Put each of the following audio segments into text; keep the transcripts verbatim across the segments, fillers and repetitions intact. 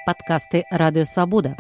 падкасты Радыё Свабода.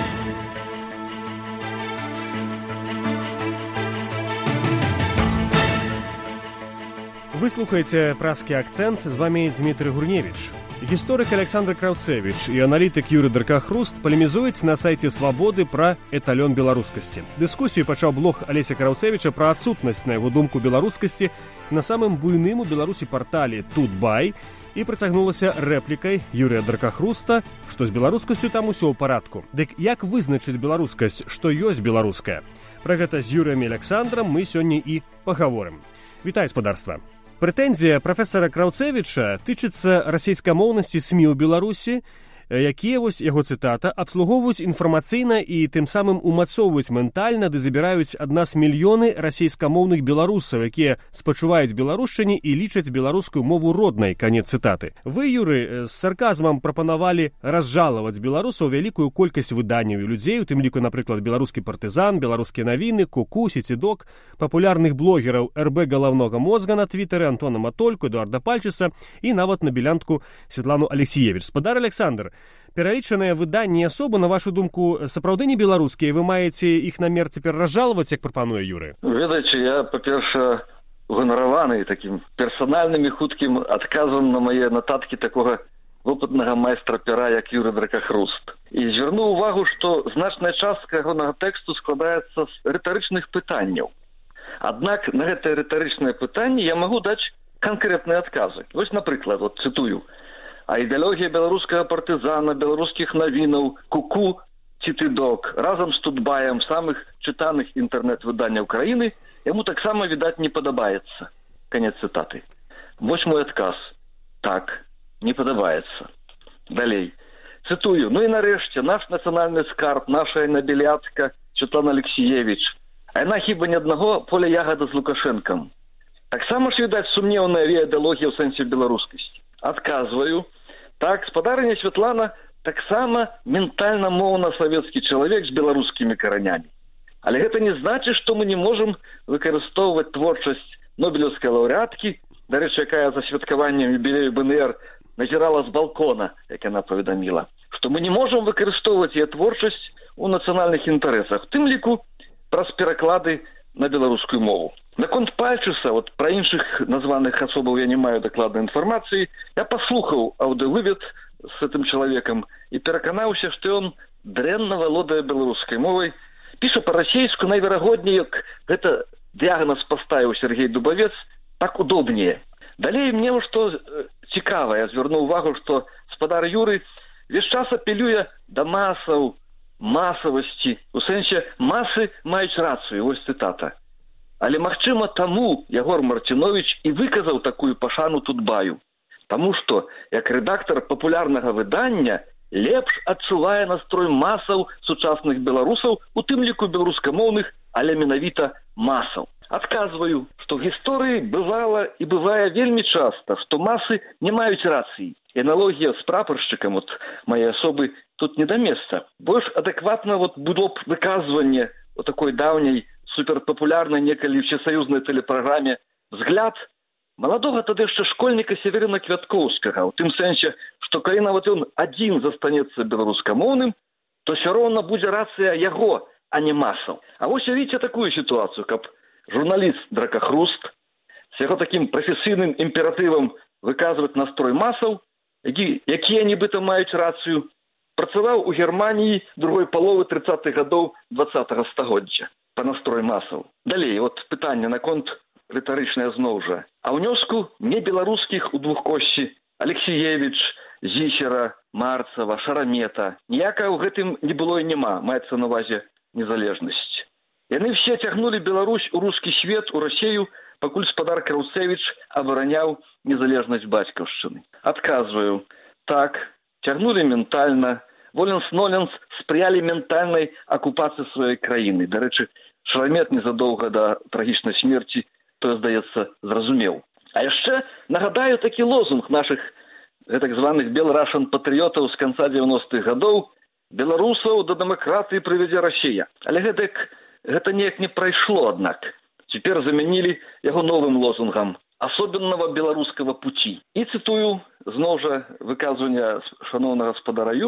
Вы слухаете «Пражскі акцент», з вами Дмітрий Гурневич. Гісторык Александр Краўцэвіч і аналітык Юрый Дракахруст палемізуюць на сайце «Свабоды» пра эталён беларускасці. Дыскусію пачаў блог Алеся Краўцэвіча пра адсутнасць, на яго думку, беларускасці на самым буйным у Беларусі партале «Тутбай» і працягнулася рэплікай Юрыя Дракахруста, што з беларускасцю там усё ў парадку. Дык як вызначыць беларускасць, што ёсць беларуская? Пра гэта з Юрыем і Александрам мы сёння і пагаворым. Вітай, спадарства! Прэтэнзія прафесара Краўцэвіча тычыцца расейскамоўнасці СМІ ў Беларусі, якія, вось яго цытата, абслугоўваюць інфармацыйна і тым самым умацоўваюць ментальна ды забіраюць ад нас мільёны расейскамоўных беларусаў, якія спачуваюць беларушчыне і лічаць беларускую мову роднай, канец цытаты. Вы, Юры, з сарказмам прапанавалі разжалаваць беларусаў вялікую колькасць выданняў і людзей, у тым ліку, напрыклад, беларускі партызан, беларускія навіны, Ку-ку, Сецідок, папулярных блогераў эр бэ галаўнога мозга на твітары, Антона Матольку, Эдуарда Пальчыса і нават на білянтку Святлану Алексіевіч. Спадар Александр, пералічаныя выданні асобы, на вашу думку, сапраўды не беларускія, вы маеце іх намер цяпер разжалаваць, як прапануе Юры? Ведаеце, я, па-перша, ганараваны такім персанальным і хуткім адказам на мае нататкі такога вопытнага майстра пера, як Юрый Дракахруст. І звярну увагу, што значная частка ягонага тэксту складаецца з рытарычных пытанняў. Аднак на гэтыя рытарычныя пытанні я магу даць канкрэтныя адказы. Вось, напрыклад, вот цытую: а ідэалогія беларускага партызана, беларускіх навінаў, Ку-ку, Сецідок разам з Тутбаем, самых чытаных інтэрнэт-выданняў краіны, яму таксама, відаць, не падабаецца. Канец цытаты. Вось мой адказ. Так, не падабаецца. Далей. Цытую: ну і нарэшце, наш нацыянальны скарб, наша набеляцка Святлана Алексіевіч. А яна хіба ні аднаго поля ягада з Лукашэнкам. Таксама ж, відаць, сумнеўная ідэалогія ў сэнсе беларускасці. Адказваю: так, спадарыня Святлана таксама ментальна-моўна савецкі чалавек з беларускімі каранямі. Але гэта не значыць, што мы не можам выкарыстоўваць творчасць нобелеўскай лаўрэаткі, дарэчы, якая за святкаваннем юбілею бэ эн ер назірала з балкона, як яна паведаміла, што мы не можам выкарыстоўваць яе творчасць у нацыянальных інтарэсах, в тым ліку праз пераклады на беларускую мову. Наконт Пальчыса, вот пра іншых названых асобаў я не маю дакладнай інфармацыі, я паслухаў аўдыёвывед з гэтым чалавекам і пераканаўся, што ён дрэнна валодае беларускай мовай, піша па-расейску, найверагодней, як гэта дыягназ паставіў Сергей Дубавец, так удобнее. Далей мне што цікава, я звярну ўвагу, што спадар Юры весь час апелюе да масаў, масавасці, у сэнсе масы маюць рацыю, вось цытата. Але, магчыма, таму Ягор Марціновіч і выказаў такую пашану Тутбаю. Таму што, як рэдактар папулярнага выдання, лепш адчувае настрой масаў сучасных беларусаў, у тым ліку беларускамоўных, але менавіта масаў. Адказваю, што ў гісторыі бывала і бывае вельмі часта, што масы не маюць рацыі. І аналогія з прапаршчыкам от мае асобы тут не да месца. Больш адэкватна вот было б выказванне о такой даўняй суперпапулярнай некалі всесаюзнай тэлепраграме «Взгляд» маладога тады яшчэ школьніка Северына Квяткоўскага, у тым сэнсе, што калі нават ён адзін застанецца беларускамоўным, то ўсё роўна будзе рацыя яго, а не масаў. А вось уявіце такую сітуацыю, каб журналіст Дракахруст з яго такім прафесійным імператывам выказваць настрой масаў, які, якія нібыта маюць рацыю, працаваў у Германіі другой паловы трыццатых гадоў дваццатага стагоддзя па настрой масаў. Далей, от пытанне наконт рытарычнае зноў жа. А ўнёску не беларускіх у двухкосці Алексіевіч, Зісера, Марцава, Шарамета. Ніякага ў гэтым не было і няма, маецца на ўвазе незалежнасць. Яны все цягнулі Беларусь у рускі свет, у Расею, пакуль спадар Краўцэвіч абараняў незалежнасць бацькаўшчыны. Адказваю: так, цягнулі ментальна, воленс-ноленс спрыялі ментальнай акупацыі сваёй краіны. Дарэчы, Шарамет незадоўга да трагічнай смерці, то, здаецца, зразумеў. А яшчэ нагадаю такі лозунг нашых гэтак званых бел-рашан патрыётаў з канца дзевяностых гадоў: беларусаў да дэмакратыі прывядзе Расія. Але гэтак, гэта неяк не прайшло, аднак. Цяпер замянілі яго новым лозунгам: асобенного беларускага пуці. І цытую зноў жа выказвання шаноўнага гаспадара Юры: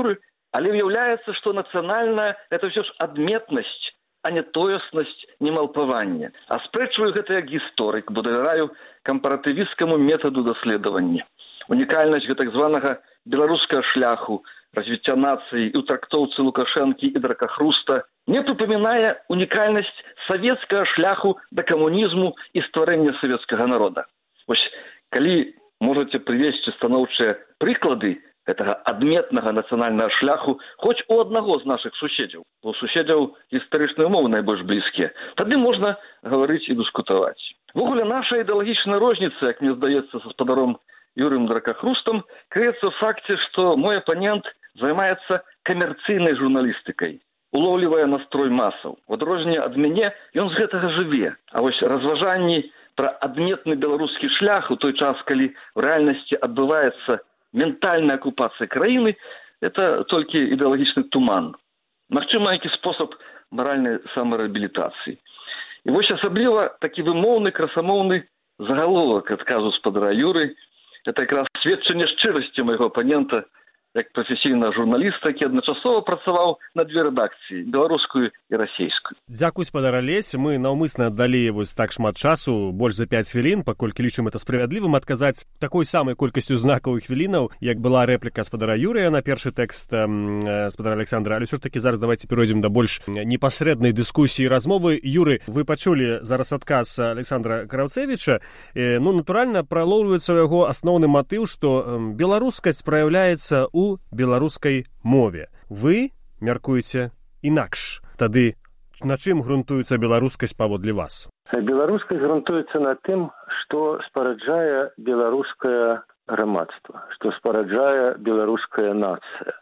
Але ўяўляецца, што нацыянальная – это ўсё ж адметнасць, а не тоеснасць, не малпаванне. Аспрэчваю гэта як гісторык, бо давяраю кампаратывісцкаму метаду даследавання. Унікальнасць гэтак званага беларускага шляху, развіцця нацыі і ў трактоўцы Лукашэнкі і Дракахруста не прыпамінае унікальнасць савецкага шляху да камунізму і стварэння савецкага народа. Вось, калі можаце прывесці станоўчыя прыклады гэтага адметнага нацыянальнага шляху хоць у аднаго з нашых суседзяў, бо у суседзяў гістарычныя умовы найбольш блізкія, тады можна гаварыць і дыскутаваць. Ввогуле, наша ідэалагічная розніца, як мне здаецца, са спадаром Юрыем Дракахрустам, крыецца ў факце, што мой апанент займаецца камерцыйнай журналістыкай, улоўлівае настрой масаў. У адрозненне ад мяне ён з гэтага жыве. А вось разважанні пра адметны беларускі шлях у той час, калі ў рэальнасці адбываецца ментальная акупацыя краіны, это толькі ідэалагічны туман. Магчыма, які спосаб маральнай самарэабілітацыі. І вось асабліва такі вымоўны, красамоўны загаловак адказу спадара Юры. Это якраз сведчанне шчырасці майго апанента як прафесійнага журналіста, які адначасова працаваў на две рэдакцыі, беларускую і расейскую. Дзякуй, спадар Алесь. Мы наўмысна аддалі вось так шмат часу, больш за пяць хвілін, паколькі лічым это справядлівым, адказаць такой самай колькасцю знакавых хвілінаў, як была рэпліка спадара Юрыя на першы тэкст э, спадара Александра. Але ўсё ж такі зараз давайте перайдзем да больш непасрэднай дыскусіі і размовы. Юры, вы пачулі зараз адказ Александра Краўцевіча. Э, ну, натуральна, пралоўваецца ў яго асноўны матыў, што э, беларускасць праяўляецца у у беларускай мове. Вы мяркуеце інакш. Тады на чым грунтуецца беларускасць паводле вас? Беларускасць грунтуецца на тым, што спараджае беларускае грамадства, што спараджае беларуская нацыя.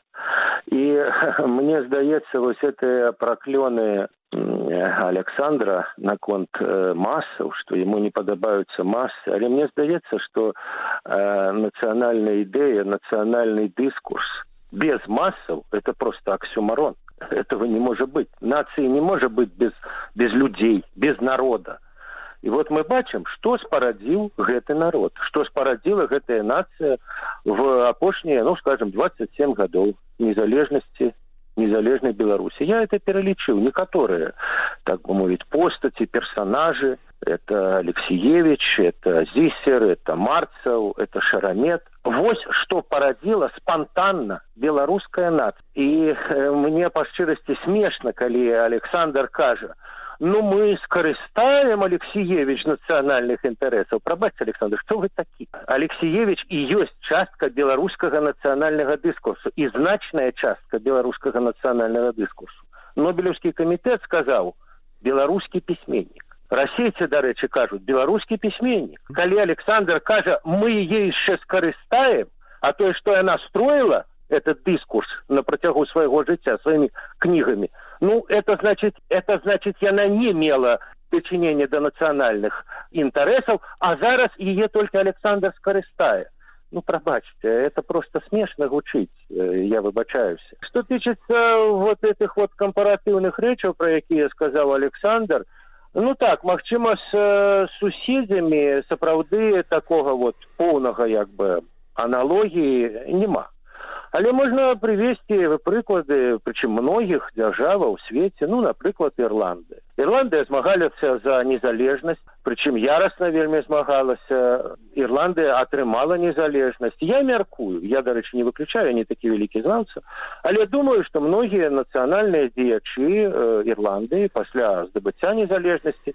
І мне здаецца, вось гэтыя праклёны Александра наконт э, масаў, што яму не падабаюцца масы, але мне здаецца, што э, нацыянальная ідэя, нацыянальны дыскурс без масаў – это просто оксюмарон. Этого не может быть. Нации не может быть без, без людей, без народа. І вот мы бачым, што спарадзіў гэты народ, што спарадзіла гэтая нацыя в апошнія, ну, скажем, двадцать семь гадоў незалежнасці, незалежной Беларуси. Я это перелічыў. Некоторые, так бы мовить, постати, персонажи. Это Алексеевич, это Зисер, это Марцев, это Шарамет. Вось что породила спонтанно белорусская нация. И э, мне по шчырасці смешно, калі Александр кажа, ну мы скарыстаем, Алексеевич, национальных интересов. Пробачьте, Александр, что вы такие? Алексеевич и есть частка белорусского национального дискурсу, и значная частка белорусского национального дискурсу. Нобелевский комитет сказал, белорусский письменник. Расейцы, дарэчы, кажут, белорусский письменник. Калі Александр кажа, мы ей еще скарыстаем, а то, что она строила, этот дискурс на протягу своего жыцця, своими книгами, ну, это значит, это значит, яна не мела причинения до национальных интересов, а зараз ее только Александр скарыстае. Ну, пробачьте, это просто смешно гучить, я выбачаюсь. Что тычется вот этих вот компаративных речей, про якія сказал Александр, ну так, магчыма, с суседзямі сапраўды такого вот поўнага, як бы, аналогіі нема. Але можна прывесці прыклады, прычым многіх дзяржаваў у свеце, ну, напрыклад, Ірландыя. Ірландыя змагалася за незалежнасць, прычым ярасна вельмі змагалася. Ірландыя атрымала незалежнасць. Я мяркую, я, дарэчы, не выключаю, не такі вялікі знаўца, але думаю, што многія нацыянальныя дзеячы э, Ірландыі пасля здабыцця незалежнасці э,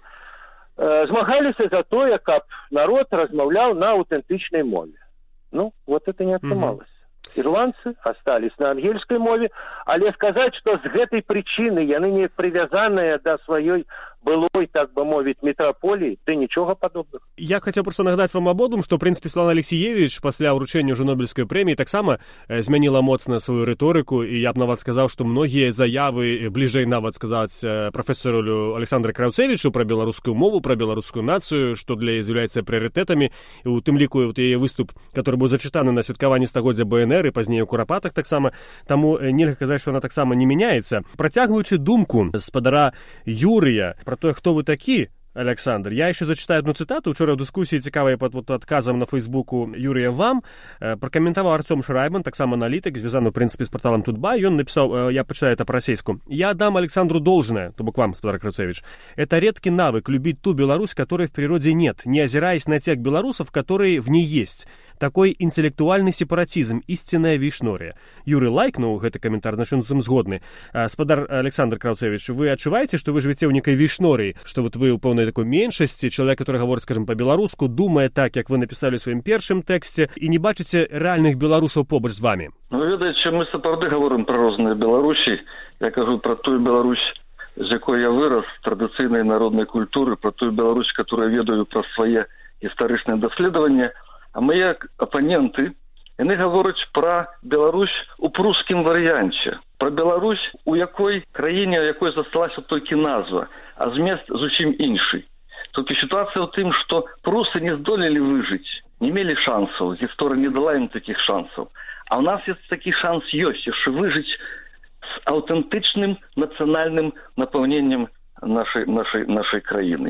змагаліся за тое, каб народ размаўляў на аўтэнтычнай мове. Ну, вот это не атрымалася. Ирландцы остались на ангельской мове, але сказать, что с гэтай причины яны не привязанные до своей былой, так бы мовить, метрополии, да ничего подобного. Я хотел просто нагадать вам абодум, что, в принципе, Светлана Алексеевич пасля ўручэння ўжо Нобелевской прэміі таксама змяніла моцна сваю рыторыку, і я б нават сказаў, што многія заявы, бліжэй нават сказаць прафесору Александру Краўцевічу пра беларускую мову, пра беларускую нацыю, што для яе з'яўляецца прыярытэтамі, і у тым ліку вот яе выступ, который быў зачытаны на святкаванні стагоддзя Бэ Эн Эр і пазней у Курапатах таксама, таму нельга казаць, што она таксама не мяняецца. Працягваючы думку спадара Юрыя пра тое, хто вы такі, Александр. Я еще зачитаю одну цитату. Вчера в дискуссии цікавой под вот отказом на Фейсбуку Юрия вам прокомментовал Артем Шрайбан, так само аналитик, звязанный, в принципе, с порталом Тутбай, и он написал, я почитаю это по-российски. «Я дам Александру должное, то бок вам, Спадар Краўцевич. Это редкий навык любить ту Беларусь, которой в природе нет, не озираясь на тех белорусов, которые в ней есть. Такой интеллектуальный сепаратизм, истинная вишнория». Юрий лайкнул этот комментарий, на что он с этим сгодны. Спадар Александр Краўцевич, вы отчуваете, что вы живете у некой вишнории, что вот вы у полной такой меньшости, человек, который говорит, скажем, по-белоруску, думая так, как вы написали в своем первом тексте, и не бачите реальных белорусов побач с вами? Ну, ведаете, мы сапраўды говорим про разные Беларусі. Я кажу про ту Беларусь, з якой я вырос, традыцыйнай народной культуры, про ту Беларусь, которую ведаю про свои исторические исследования. А мои оппоненты, яны говорят про Беларусь у прусскім варыянце. Про Беларусь, у якой краіне, у якой засталася толькі назва, а змест зусім іншы. Толькі ситуация в том, что прусы не здолели выжить, не имели шансов, история не дала им таких шансов. А у нас есть такой шанс есть, еще выжить с аутентичным национальным наполнением нашей, нашей, нашей краины.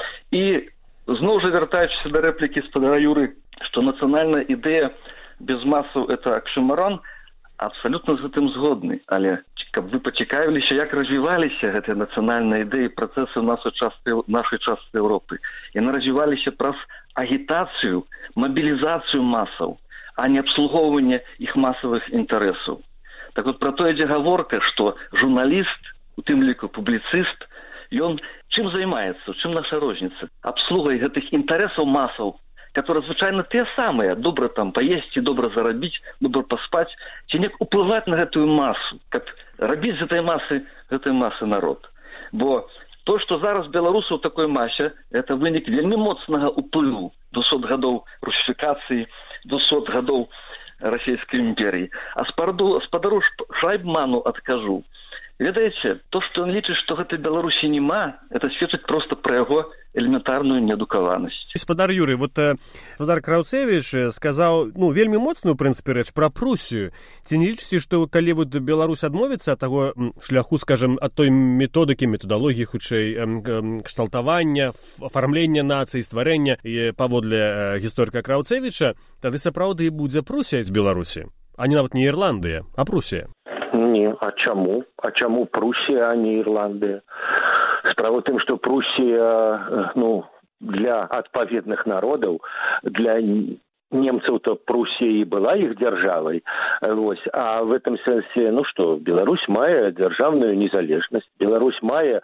И снова же вертаючись до реплики спадара Юры, что национальная идея без массов это оксюморон, абсолютно з этим згодны. Але каб вы пацікавіліся, як развіваліся гэтыя нацыянальныя ідэі, працэсы ў нашай частцы, нашай частцы Еўропы. Яны развіваліся праз агітацыю, мабілізацыю масаў, а не абслугоўванне іх масавых інтарэсаў. Так вот, про то ідзе гаворка, што журналіст, у тым ліку публіцыст, ён чым займаецца, чым наша розніца? Абслугай гэтых інтарэсаў масаў, которые, звычайно, те самые, добро там поесть, добро заробить, добро поспать, ці неяк уплывать на гэтую массу, как робить з этой массы, этой массы народ. Бо то, что зараз белорусаў такой массе, это вынік вельмі моцнага уплыву двухсот гадоў русификации, двухсот гадоў Российской империи. А спадару, спадару Шрайбману откажу. Ведаеце, то, что он лічыць, што гэтай Беларусі нема, это сведчыць просто про яго элементарную неадукаванасць. Спадар Юрый, вот э, Спадар Краўцевич сказаў, ну, вельмі моцную, в принципе, рэч про Пруссию. Ці не лічыце, што калі вот Беларусь адмовіцца ад таго шляху, скажем, ад той методыкі, методалогіі, хутчэй, э, э, кшталтавання, афармлення нацыі, стварэння і паводле э, гісторыка Краўцевіча, тады сапраўды і будзе Пруссія з Беларусі, а не нават не Ірландыя, а Пруссія. Не, а чаму? А чаму Пруссия, а не Ирландия? Справа в том, что Пруссия, ну, для адпаведных народов, для немцев-то Пруссия и была их державой, вот. А в этом смысле, ну что, Беларусь мае державную незалежность, Беларусь мае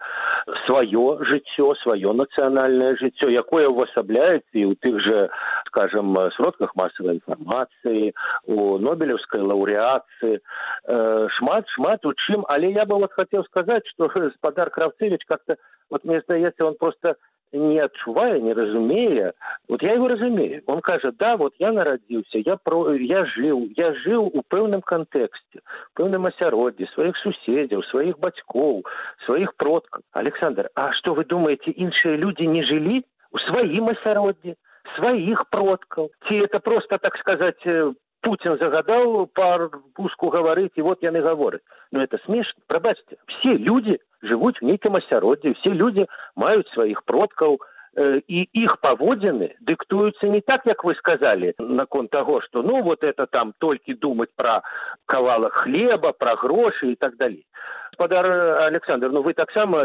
свое жыццё, свое национальное жыццё, якое увасабляется и у тех же, скажем, сродках массовой информации, у Нобелевской лауреации, э, шмат, шмат у чым, але я бы вот хотел сказать, что спадар Краўцевич как-то, вот мне здаецца, он просто не адчувая, не разумея, вот я его разумею. Он кажет, да, вот я народился, я, про, я жил, я жил у пэўным контексте, в пэўным асяроддзі, своих суседзяў, своих бацькоў, своих продкаў. Александр, а что вы думаете, іншыя люди не жили у своим асяроддзі, своих продкаў? Ці это просто, так сказать, Путин загадал по-руску говорить, и вот яны говорят. Но это смешно. Пробачьте, все люди живут в неком асяроддзі, все люди мают своих продкаў, э, и их паводзіны диктуются не так, как вы сказали, наконт того, что ну вот это там только думать про кавалак хлеба, про гроши и так далее. Спадар Александр, ну вы так само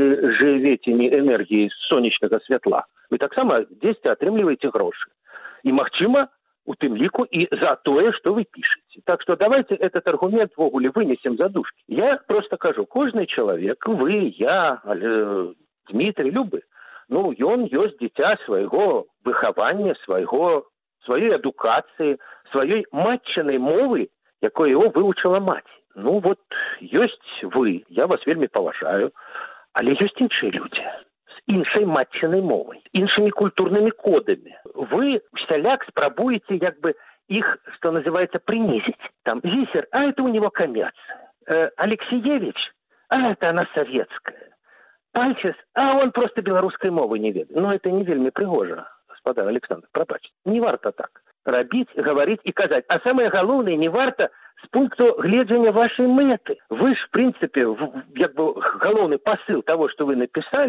живете не энергией сонечнага святла. Вы так само здесь атрымліваеце грошы. И, магчыма, у тым ліку и за тое, что вы пишете. Так что давайте этот аргумент в огуле вынесем за дужки. Я просто кажу, кожный человек, вы, я, Дмитрий, любы, ну, ён ёсць дзіця свайго выхавання, свайго, сваёй адукацыі, сваёй матчынай мовы, якой его выучила мать. Ну, вот, ёсць вы, я вас вельмі паважаю, але ёсць іншыя люди. Іншай матчынай мовай, іншымі культурнымі кодамі. Вы, всяляк, спрабуеце, як бы, их, что называется, принизить. Там, Зисер, а это у него коммерция. Э, Алексеевич, а это она советская. Пальчес, а он просто белорусской мовы не ведает. Но это не вельмі пригожа, господа Александр, пробачьте. Не варто так. Рабить, говорить и казать. А самое главное, не варто с пункту гледжання вашей мэты. Вы ж, в принципе, в, як бы, головный посыл того, что вы написали,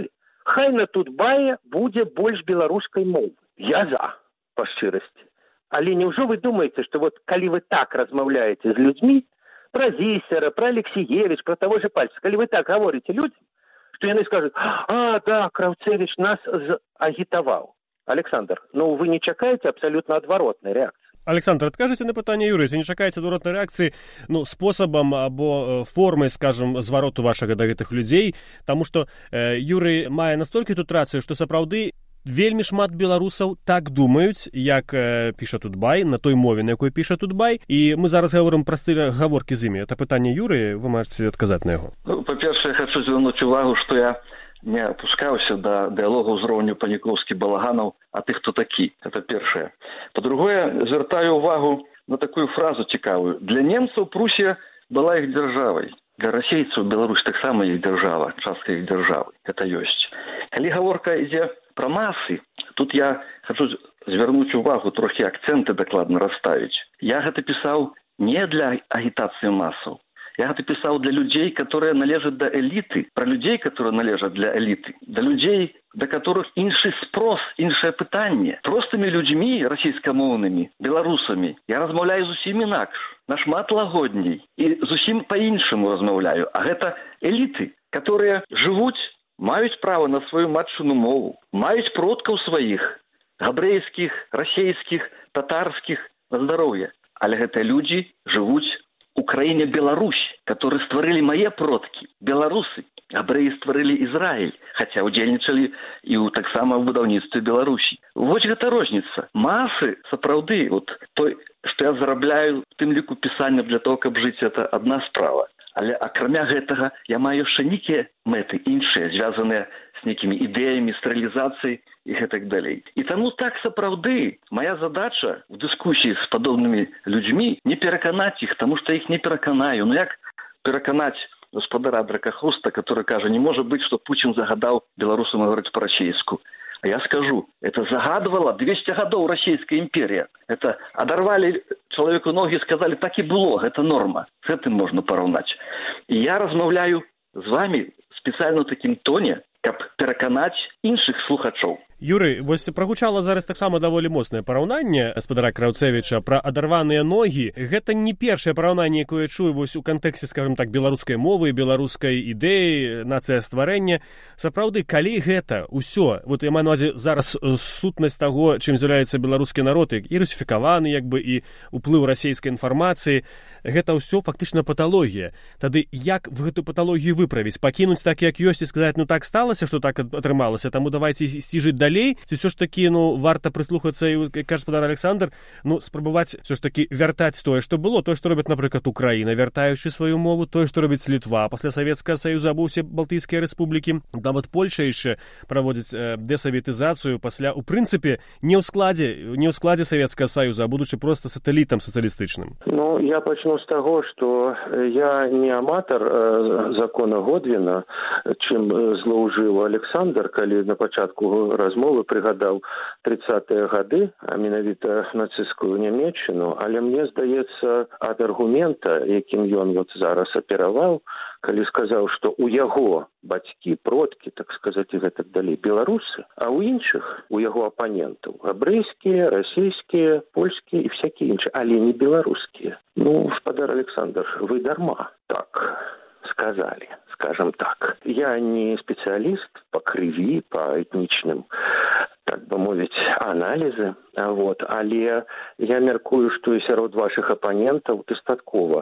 хай на Тутбае будзе больш беларускай мовы. Я за, па шчырасці. Але няўжо вы думаеце, што вот калі вы так размаўляеце з людзьмі, пра Зісера, пра Алексіевіч, пра таго же Пальца, калі вы так гаворыце людзям, што яны скажуць: а, да, Краўцевіч нас агітаваў. Александр, ну вы не чакаеце абсалютна адваротнай рэакцыі. Александр, адкажыце на пытанне Юрыя, ці не чакаеце адваротнай рэакцыі, ну, спосабам або формай, скажам, звароту вашага да гэтых людзей, таму што э, Юрый мае настолькі тут рацыю, што сапраўды вельмі шмат беларусаў так думаюць, як э, піша Тутбай, на той мове, на якой піша Тутбай, і мы зараз гаворым простыя гаворкі з імі. Это пытанне Юрыя, вы можаце адказаць на яго. Ну, па-першае, хочу звярнуць увагу, што я не опускаўся да дыалогу ўзроўню Паніковскі-Балаганаў, а ты хто такі? Это першае. Па-другое, звяртаю увагу на такую фразу цікавую. Для немцаў Прусія была іх дзяржавай. Для расейцаў Беларусь таксама іх дзяржава, частка іх дзяржавы. Это ёсць. Калі гаворка ідзе пра масы, тут я хочу звярнуць увагу, трохі акцэнты дакладна расставіць. Я гэта пісаў не для агітацыі масаў. Я гэта пісаў для людзей, которые належаць да эліты, пра людзей, которые належаць для эліты, да людзей, да которых іншы спрос, іншае пытанне. Простымі людзьмі, расійскамоўнымі, беларусамі, я размаўляю зусім інакш, нашмат лагодней, і зусім па-іншаму размаўляю. А гэта эліты, которые жывуць, маюць права на сваю матчыну мову, маюць продкаў сваіх, габрэйскіх, расейскіх, татарскіх, на здароўе. Але гэта людзі жывуць у краіне Беларусь, которые стварылі мае продкі, беларусы. Габрэі стварылі Ізраіль, хаця удзельнічалі і ў таксама ў будаўніцтве Беларусі. Вось гэта розніца. Масы, сапраўды, вот той, што я зарабляю, в тым ліку пісання для того, каб жыць, это адна справа. Але акрамя гэтага я маю яшчэ нейкія мэты іншыя, звязаныя з нейкімі ідэямі, з рэалізацыяй і гэтак далей. І таму так сапраўды моя задача в дыскусіі з падобнымі людзьмі не пераканаць іх, таму што іх не пераканаю. Ну як пераканаць гаспадара Дракахруста, который кажа, не можа быць, што Пучин загадаў беларусам гаварыць па-расейску. А я скажу, это загадывала двести гадоў расійская імперія. Это адарвалі чалавеку ногі і сказалі, так і было, гэта норма. З гэтым можна параўнаць. І я размаўляю з вами спецыяльна ў такім тоне, каб пераканаць іншых слухачоў. Юрый, вось прагучала зараз таксама даволі моцнае параўнанне гаспадара Краўцевіча пра адарваныя ногі. Гэта не першае параўнанне, якое я чую вось у кантэксце, скажем так, беларускай мовы, беларускай ідэі, нацыя стварэння. Сапраўды, калі гэта ўсё, вот я маю на ўвазе зараз сутнасць таго, чым з'яўляецца беларускі народ, і русіфікаваны, як бы, і ўплыў расейскай інфармацыі, гэта ўсё фактычна паталогія. Тады як в гэту паталогію выправіць? Пакінуць так, як ёсць, і сказаць, ну так сталася, што так атрымалася, таму давайце ісці жыць далей, ці ўсё ж такі, ну, варта прыслухацца, і, як кажа гаспадар Александр, ну, спрабаваць ўсё ж такі вяртаць тое, што было, тое, што робіць, напрыклад, Украіна, вяртаючы сваю мову, тое, што робіць Літва, пасля Савецкага Саюза, або ўсе балтыйскія рэспублікі, нават Польша яшчэ праводзіць э, дэсаветызацыю пасля, у прынцыпе, не ў складзе, не ў складзе Савецкага Саюза, а будучы проста сатэлітам сацыялістычным. Ну, я пачну з таго, што я не аматар э, закона Годвіна, чым злоўжыў Александр, калі на пачатку размовы прыгадаў трыццатыя гады, а менавіта нацысцкую Нямецчыну, але мне здаецца, ад аргумента, якім ён вот зараз апераваў, калі сказаў, што у яго бацькі, продкі, так сказаць, і гэтак далей, беларусы, а ў іншых, у яго апанентаў, габрэйскія, расійскія, польскія і всякія іншыя, але не беларускія. Ну, гаспадар Александр, вы дарма так сказали, скажем так. Я не специалист по крови, по этничным, так бы мовить, анализы, вот, але я мяркую, што і сярод вашых апанентаў дастаткова,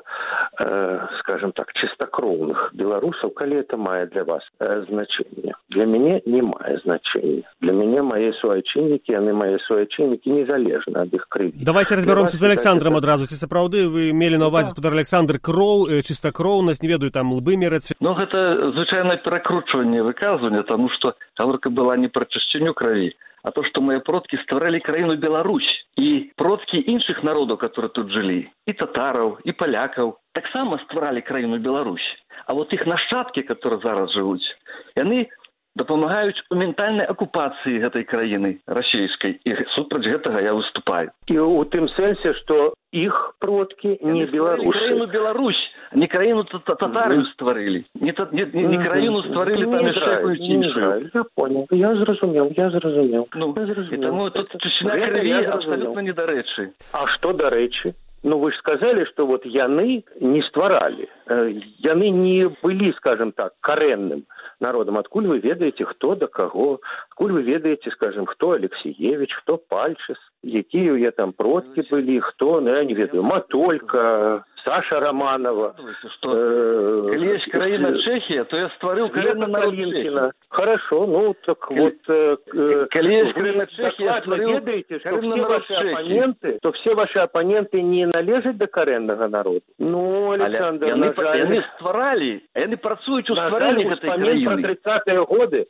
э, скажем так, чыстакроўных беларусаў, калі это мае для вас э, значэнне. Для мяне не мае значэння. Для мяне мае суайчыннікі, яны мае суайчыннікі незалежна ад іх крыві. Давайте разбяромся з Александром адразу. Ці сапраўды вы мелі на ўвазе, гаспадар Александр, кроў, чыстакроўнасць, не ведаю, там лбы мераць? Ну, гэта звычайнае перакручванне выказвання, таму што гаворка была не пра чышчыню краві, а то, што мае продкі стваралі краіну Беларусь. І продкі іншых народаў, которые тут жылі, і татараў, і палякаў, таксама стваралі краіну Беларусь. А вот іх нашчадкі, которые зараз жывуць, яны дапамагаюць у ментальнай акупацыі гэтай краіны расійскай. І супраць гэтага я выступаю. І ў тым сэнсе, што іх продкі не беларусы. Краіну Беларусь, не краіну татарію стварылі, не, не, не, не краіну стварылі там яшчэ якуюсь іншую. Я понял, я зразумеў, я зразумеў. Ну, і таму тут чысціня крыві абсалютна недарэчы. А што дарэчы? Ну, вы ж сказали, что вот яны не стваралі. Яны не былі, скажем так, карэнным народам. Адкуль вы ведаеце, хто да каго? Адкуль вы ведаеце, скажем, хто Алексеевич, хто Пальчыс, якія я там продкі былі, хто, ну, я не ведаю, Матолька, Саша Романова. Что, э, калі есть краіна Чехія, то я стварыў карэнны народ Чехії. Хорошо, ну, так калі, вот... Э, калі есть краіна Чехія, я стварыў ведаеце, что все ваши оппоненты, то все ваши оппоненты не належаць да карэннага народа. Ну, Александр, яны, на жаль... Яны стваралі, яны працуюць у стварэнні гэтай краіны. Про тридцатые годы,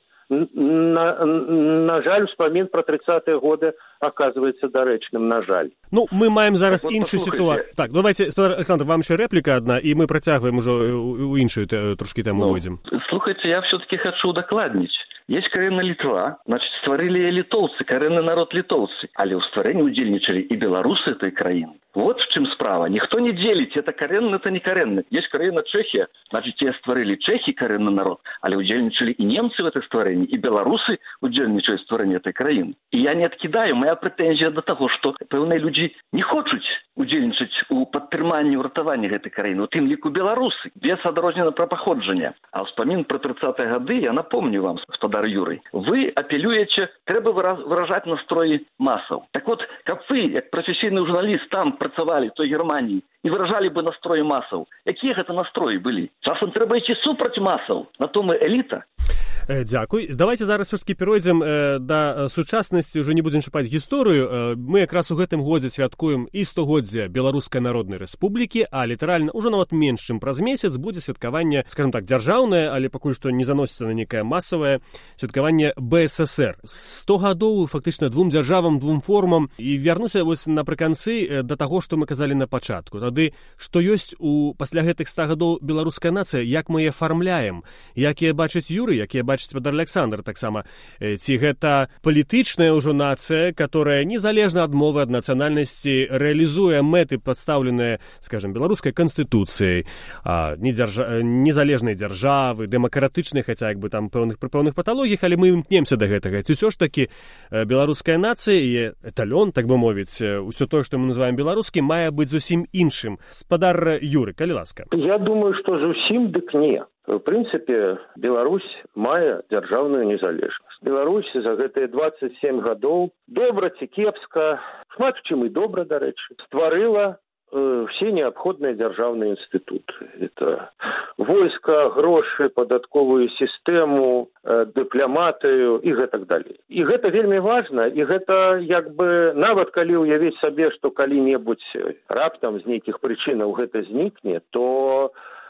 на, на жаль, успамін про тридцатые годы оказывается дарэчным, на жаль. Ну, мы маем зараз так, іншую вот, ситуацию. Так, давайте, Александр, вам еще реплика одна, и мы протягиваем уже у іншую трошки тему, ну, войдем. Слухайте, я все-таки хочу удакладніць. Есть карэнна Літва, значит, стварылі яе літоўцы, карэнны народ літоўцы, але ў стварэнні удзельнічалі і беларусы этой краіны. Вот в чем справа. Никто не делит, это коренный, это не коренный. Есть коренная Чехия, значит, те створили Чехи коренный народ, але удельничали и немцы в этой створении, и белорусы удельничали в створении этой краины. И я не откидаю, моя претензия до того, что певные люди не хотят удельничать у подтриманні, уратаванні этой краины. У тым ліку белорусы, без адрознення про походження. А вспомин про тридцатые годы, я напомню вам, господар Юрий, вы апелюете, треба выражать настрои массов. Так вот, как вы, как профессийный журналист, там працавалі в той Германии и выражали бы настрой массов. Какие это настрои были? Часом треба идти супроть массов, на том и элита. Дякую. Давайте зараз все-таки перейдем э, до сучаснасці, уже не будем шапаць гісторыю. Э, мы якраз у гэтым годзе святкуем і стагоддзе Беларускай Народнай Рэспублікі, а літаральна уже нават менш, чым праз месяц будзе святкаванне, скажем так, дзяржаўнае, але пакуль што не заносіцца на некае масавае святкаванне бэ эс эс эр. сто гадоў фактычна двум дзяржавам, двум формам, і вярнуся вось напрыканцы да таго, што мы казалі на пачатку. Тады, што ёсць у пасля гэтых ста гадоў беларуская нацыя, як мы яе афармляем, як яе бачыць Юрый, як яе бачыць спадар Александр таксама. Ці гэта палітычная ўжо нацыя, которая незалежна ад мовы, ад нацыянальнасці рэалізуе мэты, падстаўленыя, скажем, беларускай канстытуцыяй, недзяржа... незалежнай дзяржавы, дэмакратычнай, хаця як бы там пэўных пры пэўных паталогіях, але мы імкнемся да гэтага. Ці ўсё ж такі беларуская нацыя і эталён, так бы мовіць, усё тое, што мы называем беларускім, мае быць зусім іншым. Спадар Юры, калі ласка. Я думаю, што зусім дык не. В прынцыпе, Беларусь мае дзяржаўную незалежнасць. Беларусь за гэтыя двадцать семь гадоў добра ці кепска, шмат чым і добра, дарэчы, стварыла э, все неабходныя дзяржаўныя інстытуты. Это войска, грошы, падатковую сістэму, э, дыпламатыю і гэтак далей. І гэта вельмі важна, і гэта як бы нават калі ўявіць сабе, што калі-небудзь раптам з нейкіх прычынаў гэта знікне, то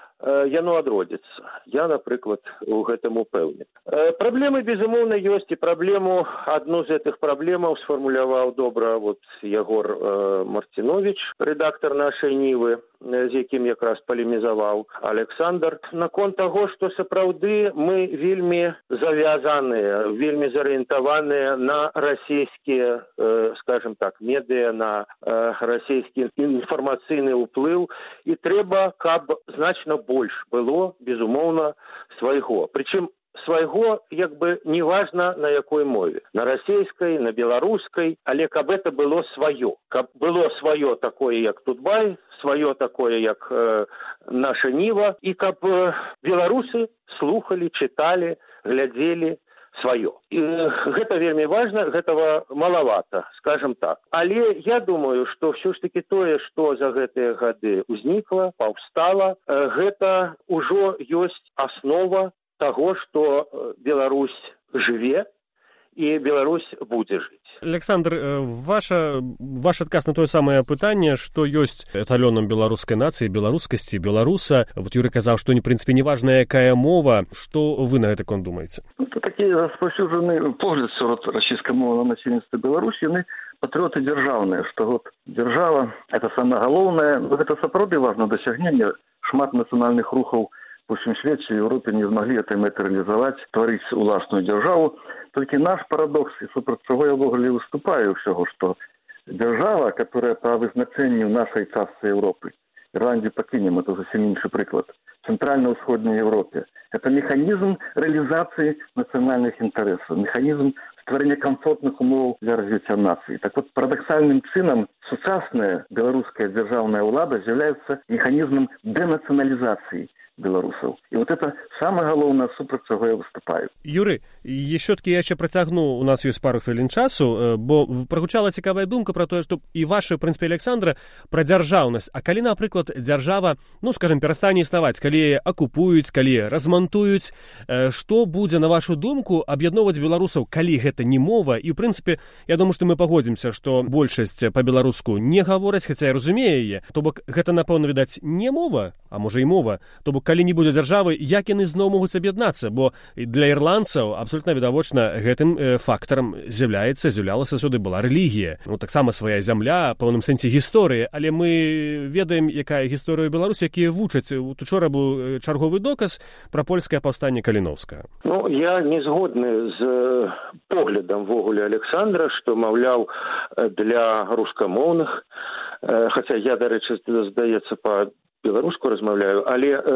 яно адродзіцца. Я, напрыклад, у гэтым упэўнены. Праблемы, безумоўна, ёсць, і праблему, адну з гэтых праблемаў сфармуляваў добра вот Ягор э, Марціновіч, рэдактар нашай Нівы, з якім якраз палемізаваў Александр. Наконт таго, што сапраўды мы вельмі завязаныя, вельмі зарыентаваныя на расійскія, э, скажем так, медыа, на э, расійскі інфармацыйны ўплыў, і трэба, каб значна больш было, безумоўна, свайго. Прычым свайго, як бы, неважна на якой мове. На расійскай, на беларускай, але каб это было сваё. Каб было сваё такое, як Тутбай, сваё такое, як э, наша Ніва, і каб э, беларусы слухалі, чыталі, глядзелі сваё. І гэта вельмі важна, гэтага малавата, скажем так. Але я думаю, што ўсё ж такі тое, што за гэтыя гады ўзнікла, паўстала, гэта ўжо ёсць аснова таго, што Беларусь жыве і Беларусь будзе жыць. Александр, ваша, ваш адказ на тое самае пытанне, што ёсць эталёнам беларускай нацыі, беларускасці, беларуса. Вот Юрый казаў, што, в прынцыпе, неважна, якая мова. Што вы на гэта кон думаеце? Это такі распаўсюджаны погляд сярод расійскамоўнага насельніцтва Беларусі, яны патрыоты дзяржаўныя, што вот дзяржава – это самае галоўнае, но гэта сапраўды важна дасягненне. Шмат нацыянальных рухаў в усім свеце, в Европе не змаглі этой мэты рэалізаваць, тварыць уласную дзяржаву. Толькі наш парадокс, і супраць чаго я ўвогуле выступаю ўсяго, што дзяржава, которая па вызначэнню нашай частцы Европы Ирландию покинем, это совсем инший приклад. В Центрально-Усходней Европе. Это механизм реализации национальных интересов, механизм створения комфортных умов для развития нации. Так вот, парадоксальным чином сучасная белорусская державная влада является механизмом денационализации беларусаў. І вот это самое галоўнае, супраць чаго я выступаю. Юры, яшчэ-такі я ще працягну, у нас ёсць пару хвілін часу, бо прагучала цікавая думка пра тое, што і ваша, ў прынцыпе, Александра, пра дзяржаўнасць. А калі, напрыклад, дзяржава, ну, скажем, перастане існаваць, калі яе акупуюць, калі размантуюць, што будзе, на вашу думку, аб'ядноўваць беларусаў, калі гэта не мова? І, ў прынцыпе, я думаю, што мы пагодзімся, што большасць па-беларуску не гавораць, хаця я разумею яе. То бок, гэта, напэўна, відаць, не мова, а можа і мова. То бок, калі не будзе дзяржавы, як яны зноў могуць аб'яднацца? Бо для ірландцаў абсолютна відавочна гэтым э, фактарам з'яўляецца, з'яўлялася сюды была рэлігія. Ну, таксама свая зямля, в пэўным сэнсе гісторыі, але мы ведаем, якая гісторыя Беларусі, якія вучаць. Учора быў чарговы доказ пра польскае паўстанне Каліноўскага. Ну, я не згодны з поглядам ввогуле Александра, што, маўляў, для рускамоўных, э, хаця я, дарэчы, здаецца, па беларуску размаўляю, але э,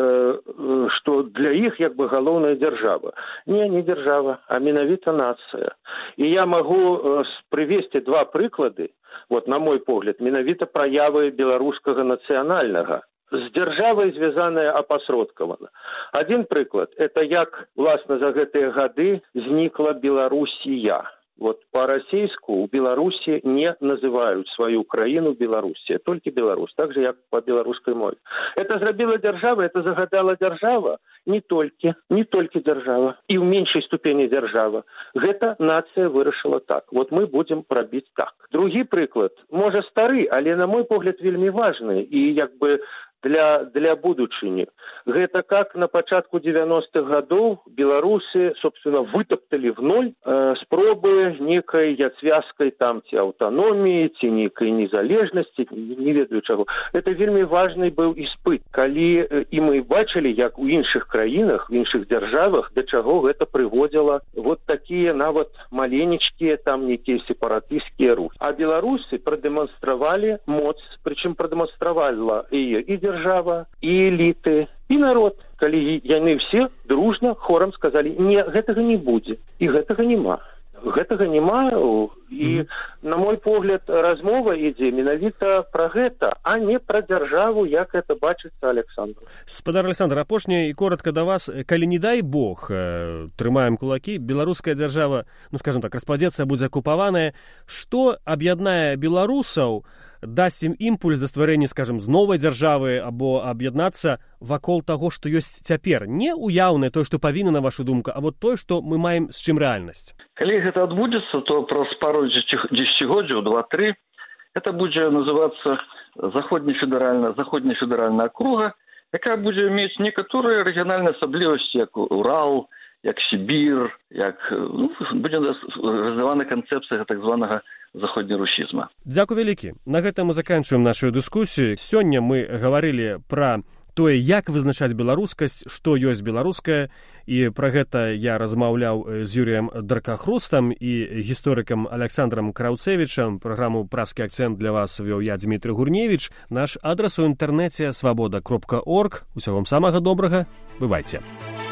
што для іх як бы галоўная дзяржава. Не, не дзяржава, а менавіта нацыя. І я магу э, прывесці два прыклады, вот, на мой погляд, менавіта праявы беларускага нацыянальнага. З дзяржавай звязаная апасродкавана. Адзін прыклад, это як, власна, за гэтыя гады знікла Беларусія. Вот по-расейску у Беларуси не называют свою краіну Белоруссия, только Беларусь, так же, как по белорусской мове. Это зрабила держава, это загадала держава, не только, не только держава, и в меньшей ступени держава. Гэта нация вырашила так. Вот мы будем пробить так. Другі прыклад, можа стары, але, на мой погляд, вельмі важны, и як бы для, для будучыні. Гэта как на пачатку девяностых гадоў беларусы, собственно, вытоптали в ноль э, спробы некай яцвязкай там ці аўтаноміі, ці некай незалежнасці, не ведаю чаго. Это вельмі важны быў іспыт, калі э, і мы бачылі, як у іншых краінах, у іншых дзяржавах, да чаго гэта прыводзіла вот такія нават маленечкія там некія сепаратысцкія рухі. А беларусы прадэманстравалі моц, прычым прадэманстравала яе і дзяржава, і эліты, і народ, калі яны все дружна хорам сказалі: не, гэтага не будзе, і гэтага няма. Гэтага няма, і, на мой погляд, размова ідзе менавіта пра гэта, а не пра дзяржаву, як гэта бачыцца Александру. Спадар Александр, апошняе і коротка да вас. Калі, не дай Бог, трымаем кулакі, беларуская дзяржава, ну, скажем так, распадзецца, будзе акупаваная, што аб'яднае беларусаў, дасць ім імпульс да стварэння, скажем, з новай дзяржавы або аб'яднацца вакол таго, што ёсць цяпер. Не уяўнае тое, што павінна, на вашу думку, а вот тое, што мы маем з чым рэальнасць. Калі гэта адбудзецца, то праз пару дзесяцігоддзяў, два-тры, это будзе называцца заходнефедэральная заходнефедэральная акруга, якая будзе мець некаторыя рэгіянальныя асаблівасці, як Урал, як Сібір, як, ну, будзе развівана канцэпцыя так званага заходнерусізма. Дзякуй вялікі. На гэтым мы заканчваем нашу дыскусію. Сёння мы гаварылі пра тое, як вызначаць беларускасць, што ёсць беларускае, і пра гэта я размаўляў з Юрыем Даркахрустам і гісторыкам Александром Краўцевічам. Праграму «Праскі акцэнт» для вас вёў я, Дмітрый Гурневіч. Наш адрас у інтэрнэце свабода кропка орг. Усяго вам самага добрага. Бывайце.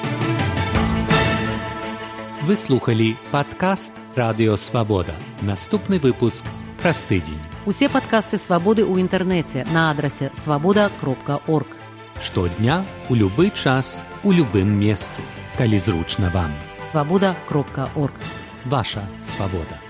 Вы слухали падкаст «Радыё Свабода». Наступны выпуск праз тыдзень. Усе падкасты «Свабоды» ў інтэрнэце на адрасе свабода кропка орг. Штодня, у любы час, у любым месцы, калі зручна вам. свабода кропка орг. Ваша свабода.